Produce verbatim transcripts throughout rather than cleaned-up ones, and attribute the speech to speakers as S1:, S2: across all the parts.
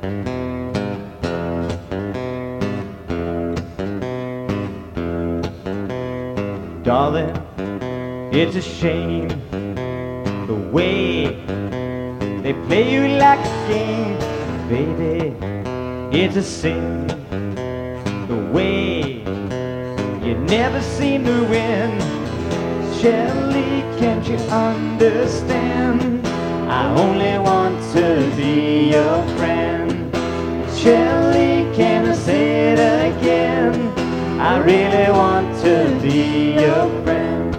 S1: Darling, it's a shame the way they play you like a game. Baby, it's a sin the way you never seem to win. Shelley, can't you understand? I only want to be your friend. Shelley, can I say it again? I really want to be your friend.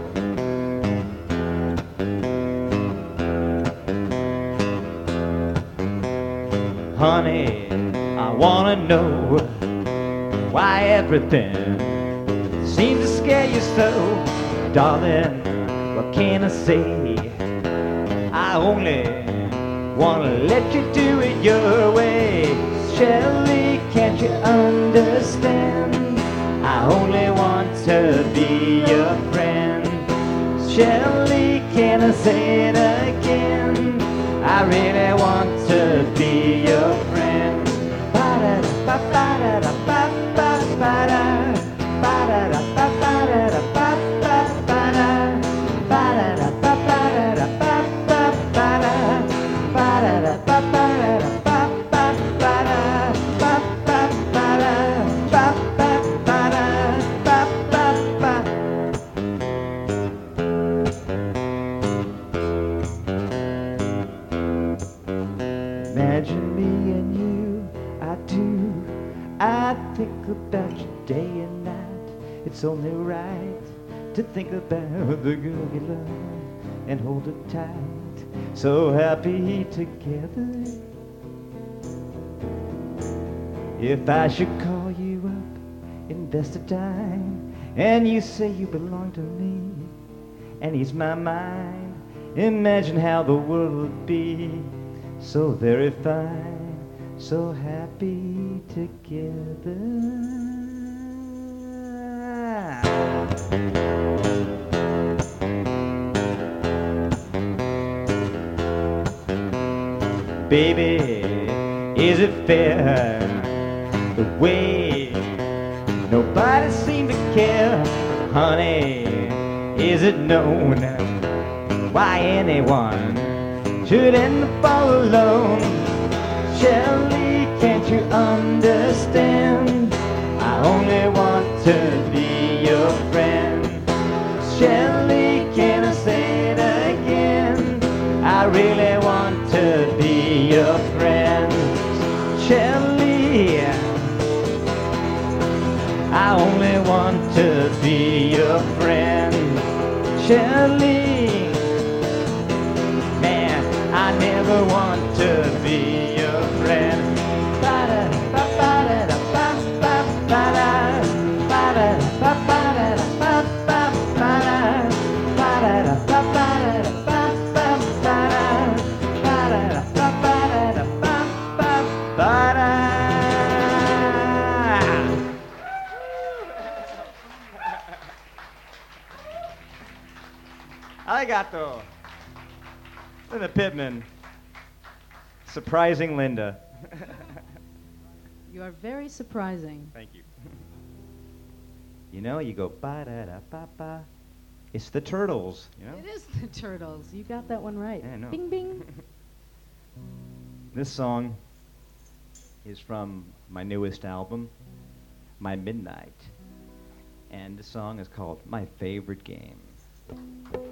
S1: Honey, I wanna know why everything seems to scare you so. Darling, what can I say? I only wanna let you do it your way. Shelley, can't you understand? I only want to be your friend. Shelley, can I say it again? I really want to be your friend. Ba-da-da-ba-ba-da-da-ba-ba-ba-da. Ba-da-da-ba-ba-da-da-ba-ba-ba-da. Ba-da-da-ba-ba-da-da-ba-ba-ba-da. Ba-da-da-ba-ba-da-da-ba-ba-ba-da. Imagine me and you, I do. I think about you day and night. It's only right to think about the girl you love and hold her tight. So happy together. If I should call you up, invest a dime, and you say you belong to me, and ease my mind, imagine how the world would be. So very fine, so happy together. Baby, is it fair the way nobody seemed to care? Honey, is it known why anyone should end up all alone? Shelley, can't you understand? I only want to be your friend. Shelley, can I say it again? I really want to be your friend. Shelley, I only want to be your friend. Shelley, man, I never want to be your friend. Arigato. Linda Pittman. Surprising Linda.
S2: You are very surprising.
S1: Thank you. You know, you go ba-da-da-ba-ba. It's the Turtles, you know?
S2: It is the Turtles. You got that one right.
S1: Yeah, I know.
S2: Bing, bing.
S1: This song is from my newest album, My Midnight. And the song is called My Favorite Game.